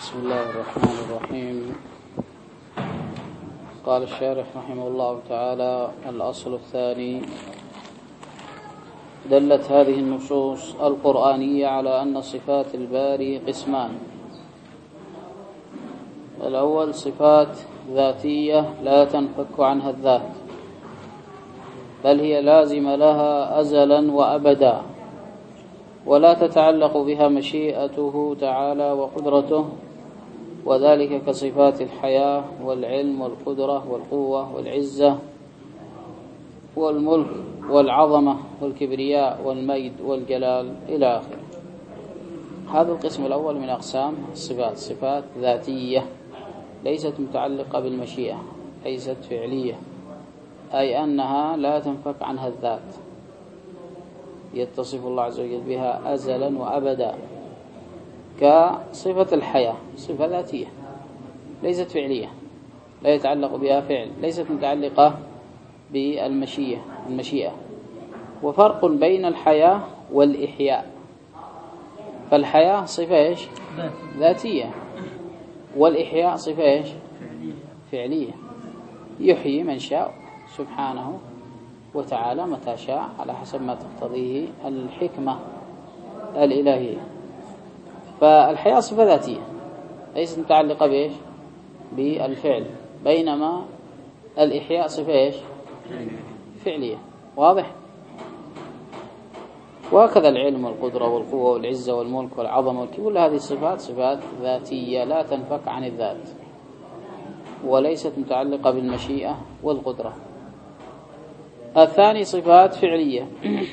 بسم الله الرحمن الرحيم. قال الشارح رحمه الله تعالى: الأصل الثاني: دلت هذه النصوص القرآنية على أن صفات الباري قسمان. الأول صفات ذاتية لا تنفك عنها الذات، بل هي لازمة لها أزلا وأبدا، ولا تتعلق بها مشيئته تعالى وقدرته، وذلك كصفات الحياة والعلم والقدرة والقوة والعزة والملك والعظمة والكبرياء والمجد والجلال إلى آخره. هذا القسم الأول من أقسام الصفات، صفات ذاتية ليست متعلقة بالمشيئة، ليست فعلية، أي أنها لا تنفك عنها الذات، يتصف الله عز وجل بها أزلا وأبدا، كصفة الحياة، صفة ذاتية ليست فعلية، لا يتعلق بها فعل، ليست متعلقة بالمشيئة. وفرق بين الحياة والإحياء، فالحياة صفة إيش؟ ذاتية، والإحياء صفة إيش؟ فعلية. يحيي من شاء سبحانه وتعالى متى شاء على حسب ما تقتضيه الحكمة الإلهية. فالحياة صفة ذاتية ليست متعلقة بإيش؟ بالفعل، بينما الإحياء صفة إيش؟ فعلية. واضح؟ وهكذا العلم والقدرة والقوة والعزة والملك والعظمة كل هذه الصفات صفات ذاتية لا تنفك عن الذات، وليست متعلقة بالمشيئة والقدرة. الثاني صفات فعلية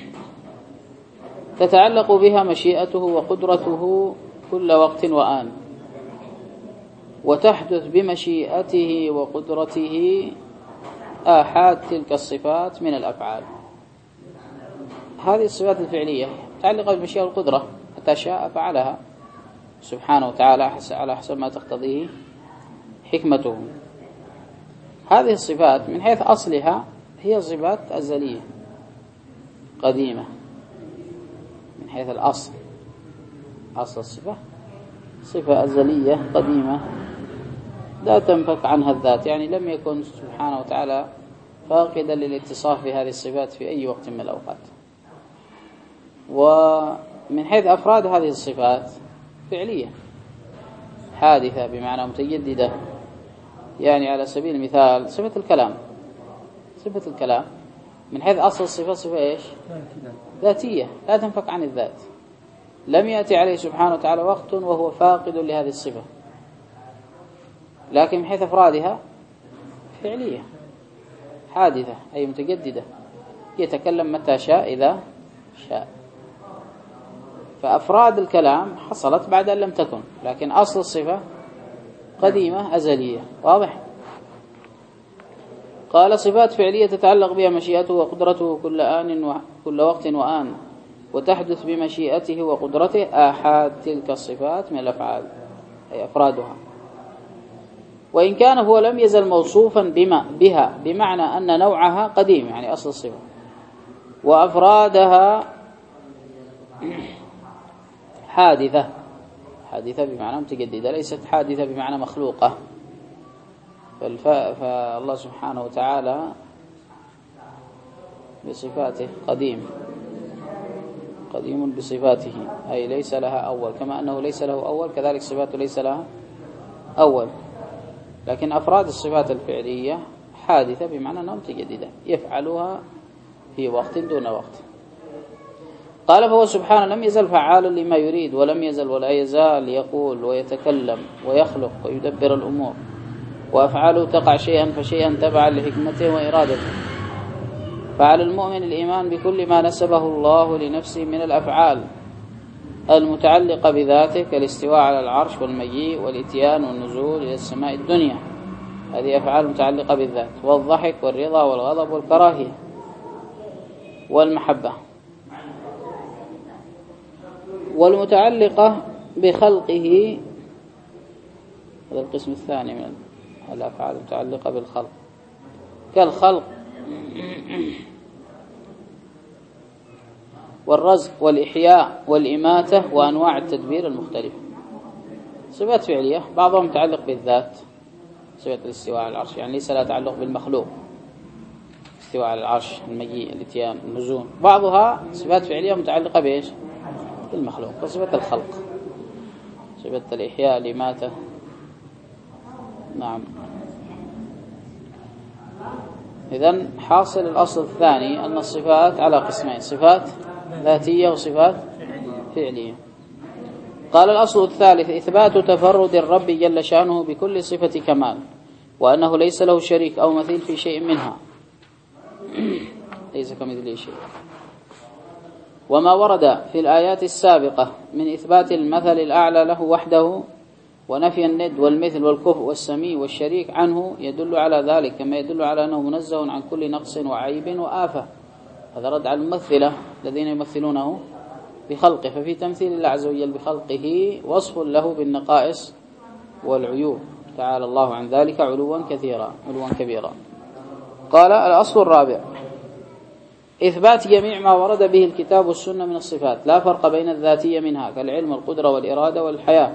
تتعلق بها مشيئته وقدرته كل وقت وآن، وتحدث بمشيئته وقدرته آحاد تلك الصفات من الأفعال. هذه الصفات الفعلية متعلقة بالمشيئة والقدرة، متى شاء فعلها سبحانه وتعالى على حسب ما تقتضيه حكمته. هذه الصفات من حيث أصلها هي صفات أزلية قديمة، من حيث الأصل، أصل الصفة صفة أزلية قديمة لا تنفك عنها الذات، يعني لم يكن سبحانه وتعالى فاقدا للاتصاف بهذه الصفات في أي وقت من الأوقات. ومن حيث أفراد هذه الصفات فعلية حادثة بمعنى متجددة، يعني على سبيل المثال صفة الكلام، صفة الكلام من حيث أصل الصفة صفة إيش؟ ذاتية لا تنفك عن الذات، لم يأتي عليه سبحانه وتعالى وقت وهو فاقد لهذه الصفة، لكن من حيث أفرادها فعلية حادثة أي متجددة، يتكلم متى شاء إذا شاء. فأفراد الكلام حصلت بعد أن لم تكن، لكن أصل الصفة قديمة أزلية. واضح؟ قال: صفات فعلية تتعلق بها مشيئته وقدرته كل آن وكل وقت وآن، وتحدث بمشيئته وقدرته آحاد تلك الصفات من الأفعال أي أفرادها. وإن كان هو لم يزل موصوفا بها بمعنى أن نوعها قديم، يعني أصل الصفة، وأفرادها حادثة بمعنى متجددة، ليست حادثة بمعنى مخلوقة. فالله سبحانه وتعالى بصفاته قديم بصفاته، أي ليس لها أول، كما أنه ليس له أول كذلك صفاته ليس لها أول. لكن أفراد الصفات الفعلية حادثة بمعنى أنها متجددة يفعلها في وقت دون وقت. قال: فهو سبحانه لم يزل فعالا لما يريد، ولم يزل ولا يزال يقول ويتكلم ويخلق ويدبر الأمور، وأفعاله تقع شيئا فشيئا تبعا لحكمته وإرادته. فعلى المؤمن الإيمان بكل ما نسبه الله لنفسه من الأفعال المتعلقة بذاته، كالاستواء على العرش والمجيء والإتيان والنزول إلى السماء الدنيا، هذه أفعال متعلقة بالذات، والضحك والرضا والغضب والكراهية والمحبة. والمتعلقة بخلقه، هذا القسم الثاني من الأفعال المتعلقة بالخلق، كالخلق والرزق والإحياء والإماتة وأنواع التدبير المختلفة. صفات فعلية بعضهم متعلق بالذات، صفة الاستواء على العرش يعني ليس لها تعلق بالمخلوق، استواء على العرش، المجيء، الاتيان، النزول. بعضها صفات فعلية متعلقة بإيش؟ بالمخلوق، كصفة الخلق، صفة الإحياء، الإماتة. نعم. إذن حاصل الأصل الثاني أن الصفات على قسمين: صفات ذاتية وصفات فعلية. قال الأصل الثالث: إثبات تفرد الرب جل شأنه بكل صفة كمال، وأنه ليس له شريك أو مثيل في شيء منها، ليس كمثله شيء. وما ورد في الآيات السابقة من إثبات المثل الأعلى له وحده ونفي الند والمثل والكفء والسميع والشريك عنه يدل على ذلك، كما يدل على أنه منزه عن كل نقص وعيب وآفة. هذا رد على الممثلة الذين يمثلونه بخلقه، ففي تمثيل الله عز وجل بخلقه وصف له بالنقائص والعيوب، تعالى الله عن ذلك علوا كبيرا. قال الأصل الرابع: إثبات جميع ما ورد به الكتاب والسنة من الصفات، لا فرق بين الذاتية منها كالعلم والقدرة والإرادة والحياة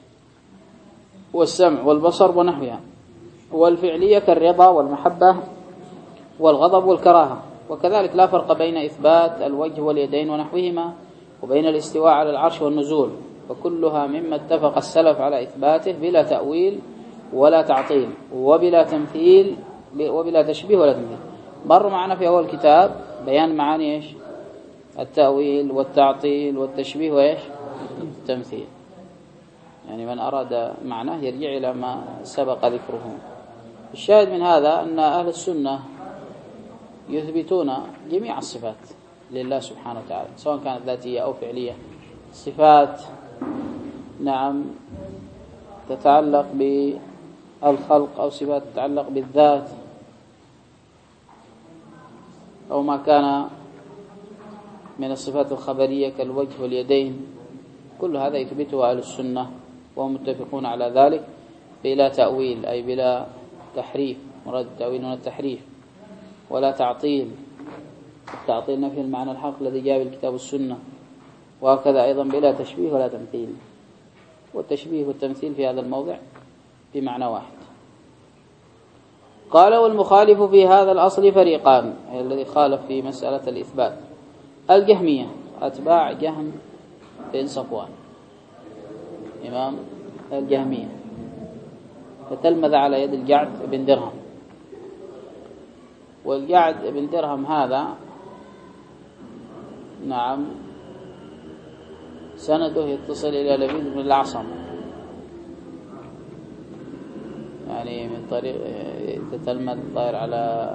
والسمع والبصر ونحوها، والفعلية كالرضا والمحبة والغضب والكراهة. وكذلك لا فرق بين إثبات الوجه واليدين ونحوهما وبين الاستواء على العرش والنزول، وكلها مما اتفق السلف على إثباته بلا تأويل ولا تعطيل وبلا تمثيل وبلا تشبيه ولا تمثيل. مر معنا في أول كتاب بيان معاني إيش؟ التأويل والتعطيل والتشبيه وإيش؟ التمثيل. يعني من أراد معناه يرجع إلى ما سبق ذكره. الشاهد من هذا أن أهل السنة يثبتون جميع الصفات لله سبحانه وتعالى، سواء كانت ذاتية أو فعلية. صفات نعم تتعلق بالخلق، أو صفات تتعلق بالذات، أو ما كان من الصفات الخبرية كالوجه واليدين، كل هذا يثبته أهل السنة وهم متفقون على ذلك بلا تأويل، أي بلا تحريف. مراد التأويل هنا التحريف، ولا تعطيل. التعطيل نفي المعنى الحق الذي جاء بالكتاب والسنة، وهكذا أيضا بلا تشبيه ولا تمثيل. والتشبيه والتمثيل في هذا الموضع بمعنى واحد. قال: والمخالف في هذا الأصل فريقان، الذي خالف في مسألة الإثبات: الجهمية، أتباع جهم بن صفوان، إمام الجهمية، فتلمذ على يد الجعد بن درهم. والجعد بن درهم هذا نعم سنده يتصل إلى لبيد بن الأعصم، يعني من طريق تتلمذ الطائر على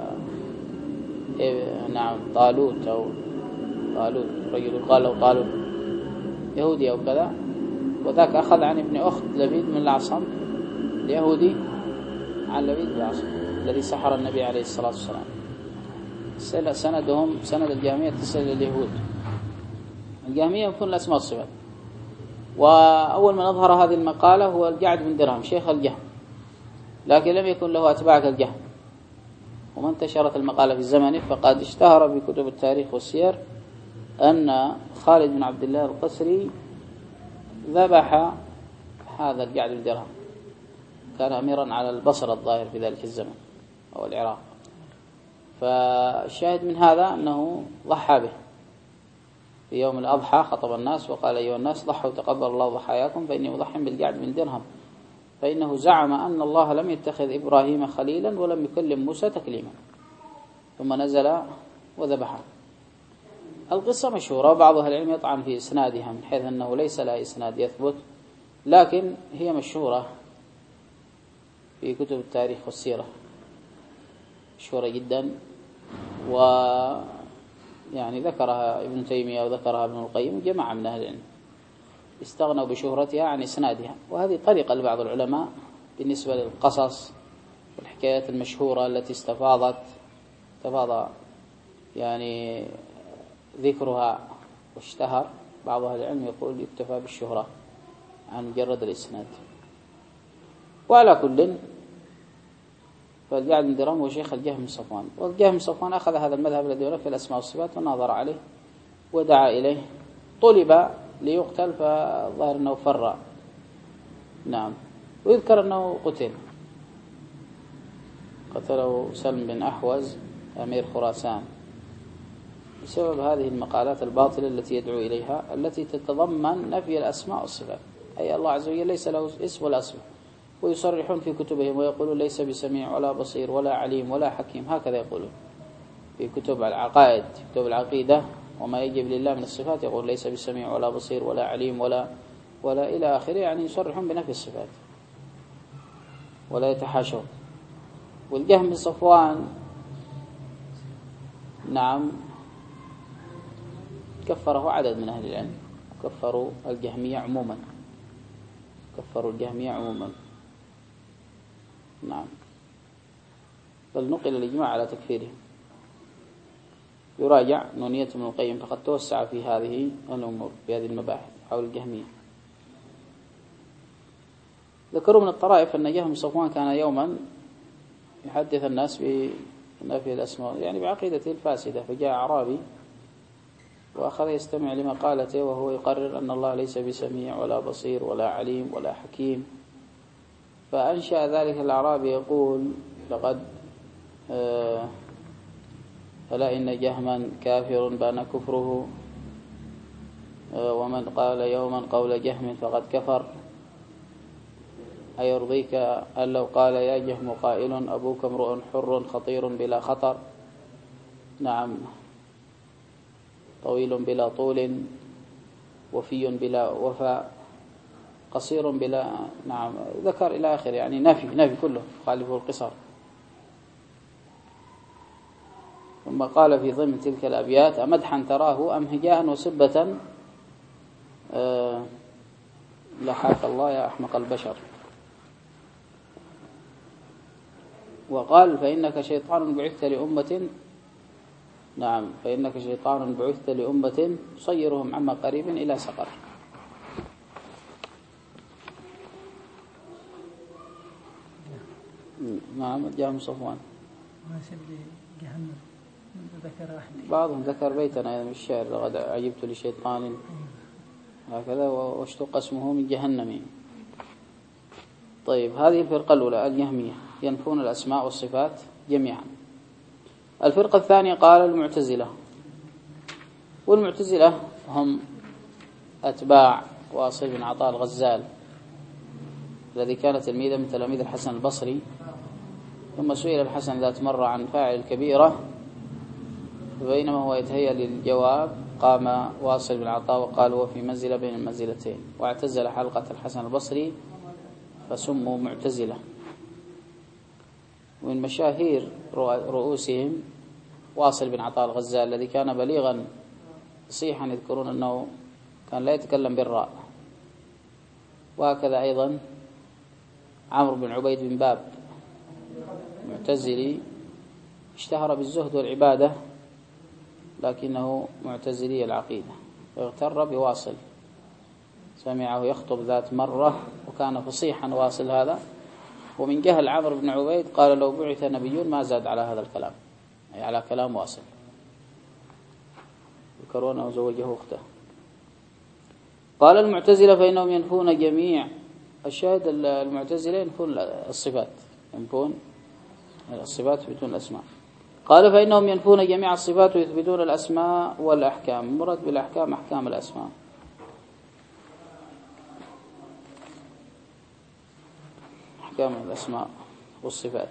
نعم طالوت، أو طالوت رجل قال له طالوت يهودي أو كذا، وذاك أخذ عن ابن أخت لبيد من الأعصم اليهودي عن لبيد بن الأعصم الذي سحر النبي عليه الصلاة والسلام. سندهم سند الجهمية تصل إلى اليهود. الجهمية يكون الأسماء والصفات. وأول من أظهر هذه المقالة هو الجعد بن درهم شيخ الجهم، لكن لم يكن له أتباع كالجهم. وما انتشرت المقالة في زمنه، فقد اشتهر بكتب التاريخ والسير أن خالد بن عبد الله القسري ذبح هذا الجعد بن درهم، كان أميرا على البصرة الظاهر في ذلك الزمن أو العراق. فالشاهد من هذا أنه ضحى به في يوم الأضحى، خطب الناس وقال: أيها الناس ضحوا تقبل الله ضحاياكم، فإني مضحٍ بالجعد بن درهم، فإنه زعم أن الله لم يتخذ إبراهيم خليلا ولم يكلم موسى تكليما. ثم نزل وذبحه. القصة مشهورة، وبعض أهل العلم يطعن في إسنادها من حيث أنه ليس لها إسناد يثبت، لكن هي مشهورة في كتب التاريخ والسيرة، مشهورة جدا، ويعني ذكرها ابن تيمية وذكرها ابن القيم وجماعة من أهل العلم استغنوا بشهرتها عن إسنادها. وهذه طريقة لبعض العلماء بالنسبة للقصص والحكايات المشهورة التي استفاض يعني ذكرها واشتهر. بعض أهل العلم يقول يكتفى بالشهرة عن مجرد الإسناد. وعلى كل، فالجعد بن درهم هو شيخ الجهم بن صفوان، والجهم بن صفوان أخذ هذا المذهب الذي يرى في الأسماء والصفات وناظر عليه ودعا إليه. طلب ليقتل، فظهر أنه فر نعم. ويذكر أنه قتله سلم بن أحوز أمير خراسان بسبب هذه المقالات الباطلة التي يدعو إليها، التي تتضمن نفي الأسماء والصفات، أي الله عز وجل ليس له اسم ولا صفة، ويصرحون في كتبهم ويقولون ليس بسميع ولا بصير ولا عليم ولا حكيم، هكذا يقولون في كتب العقائد، كتب العقيدة وما يجب لله من الصفات، يقول ليس بسميع ولا بصير ولا عليم ولا إلى آخره، يعني يصرحون بنفي الصفات ولا يتحاشون. والجهم بن صفوان نعم كفره عدد من أهل العلم، كفروا الجهمية عموما، نعم، بل نقل الإجماع على تكفيرهم. يراجع نونية ابن القيم، فقد توسع في هذه الأمور، في هذه المباحث حول الجهمية. ذكروا من الطرائف أن جهم صفوان كان يوما يحدث الناس بنفي الأسماء، يعني بعقيدته الفاسدة، فجاء أعرابي وأخذ يستمع لمقالته وهو يقرر أن الله ليس بسميع ولا بصير ولا عليم ولا حكيم، فأنشأ ذلك الأعرابي يقول لقد ألا إن جهما كافر بان كفره، ومن قال يوما قول جهم فقد كفر، أيرضيك أن لو قال يا جهم قائل أبوك امرؤ حر خطير بلا خطر، نعم، طويل بلا طول، وفي بلا وفاء، قصير بلا، نعم، ذكر إلى آخر، يعني نفي كله خالفه القصر. ثم قال في ضمن تلك الأبيات: أمدحا تراه أم هجاء وسبة، لحاك الله يا أحمق البشر. وقال: فإنك شيطان بعثت لأمة، نعم، فإنك شيطان بعثت لأمة تصيرهم عما قريب إلى سقر. نعم. جهم صفوان بعضهم ذكر بيتا من الشعر: لقد عجبت لشيطان هكذا واشتق اسمه من جهنم. طيب، هذه الفرقة الأولى الجهمية، ينفون الأسماء والصفات جميعا. الفرقة الثانية قال المعتزلة، والمعتزلة هم أتباع واصل بن عطاء الغزال الذي كان تلميذا من تلاميذ الحسن البصري. ثم سئل الحسن ذات مرة عن فاعل الكبيرة، فبينما هو يتهيأ للجواب قام واصل بن عطاء وقال: هو في منزلة بين المنزلتين، واعتزل حلقة الحسن البصري فسموا معتزلة. ومن مشاهير رؤوسهم واصل بن عطاء الغزال الذي كان بليغا فصيحا، يذكرون أنه كان لا يتكلم بالراء. وهكذا أيضا عمرو بن عبيد بن باب معتزلي، اشتهر بالزهد والعبادة لكنه معتزلي العقيدة، واغتر بواصل، سمعه يخطب ذات مرة وكان فصيحا واصل هذا، ومن جهل عمرو بن عبيد قال: لو بعث نبيون ما زاد على هذا الكلام، أي على كلام واصل. ذكرونه وزوجه أخته. قال المعتزلة فإنهم ينفون جميع الشاهد، المعتزلة ينفون الصفات، ينفون الصفات ويثبتون الأسماء. قال فإنهم ينفون جميع الصفات ويثبتون الأسماء والأحكام. المراد بالأحكام أحكام الأسماء. أحكام الأسماء والصفات.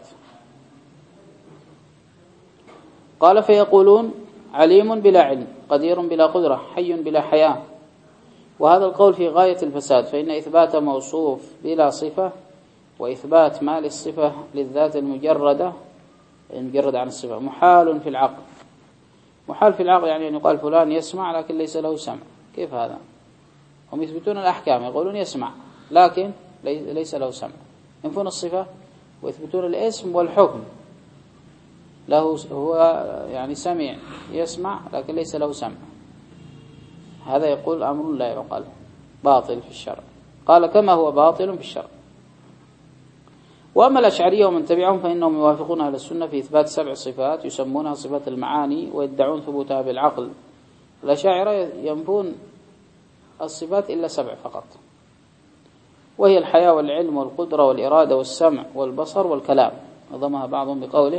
قال فيقولون: عليم بلا علم، قدير بلا قدرة، حي بلا حياة. وهذا القول في غاية الفساد، فإن إثبات موصوف بلا صفة وإثبات ما للصفة للذات المجردة مجرد عن الصفة محال في العقل. محال في العقل يعني أن يقال فلان يسمع لكن ليس له سمع. كيف هذا؟ هم يثبتون الأحكام، يقولون يسمع لكن ليس له سمع. ينفون الصفة ويثبتون الاسم والحكم له، هو يعني سمع يسمع لكن ليس له سمع. هذا يقول أمر لا يعقل، باطل في الشرع. قال كما هو باطل في الشرع. وأما الأشعرية ومن تبعهم فإنهم يوافقون أهل السنة في إثبات 7 صفات يسمونها صفات المعاني ويدعون ثبوتها بالعقل. الأشاعرة ينفون الصفات إلا 7 فقط، وهي الحياة والعلم والقدرة والإرادة والسمع والبصر والكلام. نظمها بعضهم بقوله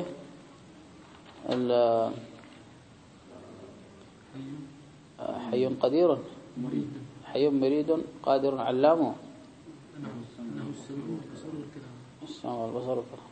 حي قدير، حي مريد قادر علامه، السمع والبصر والكلام.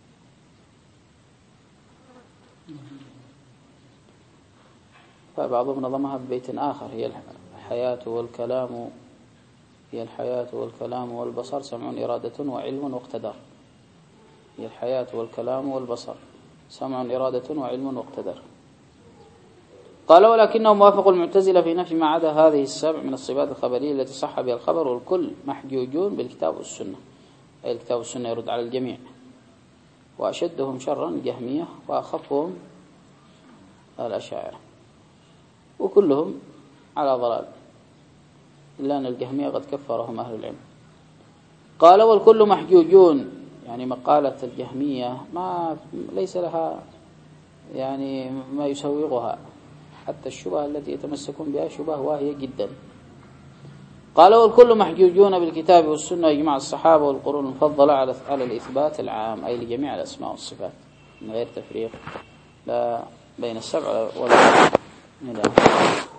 فبعضهم نظمها ببيت آخر: هي الحياة والكلام، هي الحياة والكلام والبصر، سمع إرادة وعلم واقتدار. هي الحياة والكلام والبصر، سمع إرادة وعلم واقتدار. قال: ولكنه موافق المعتزلة في نفي ما عدا هذه السبع من الصفات الخبرية التي صح بها الخبر، والكل محجوجون بالكتاب والسنة. أي الكتاب والسنة يرد على الجميع. وأشدهم شرا الجهمية، وأخفهم الأشاعرة، وكلهم على ضلال، إلا أن الجهمية قد كفرهم أهل العلم. قال: والكل محجوجون، يعني مقالة الجهمية ما ليس لها يعني ما يسوغها، حتى الشبهة التي يتمسكون بها شبهة واهية جدا. قال: والكل محجوجون بالكتاب والسنة وإجماع الصحابة والقرون المفضلة على الإثبات العام، أي لجميع الأسماء والصفات من غير تفريق لا بين السبع ولا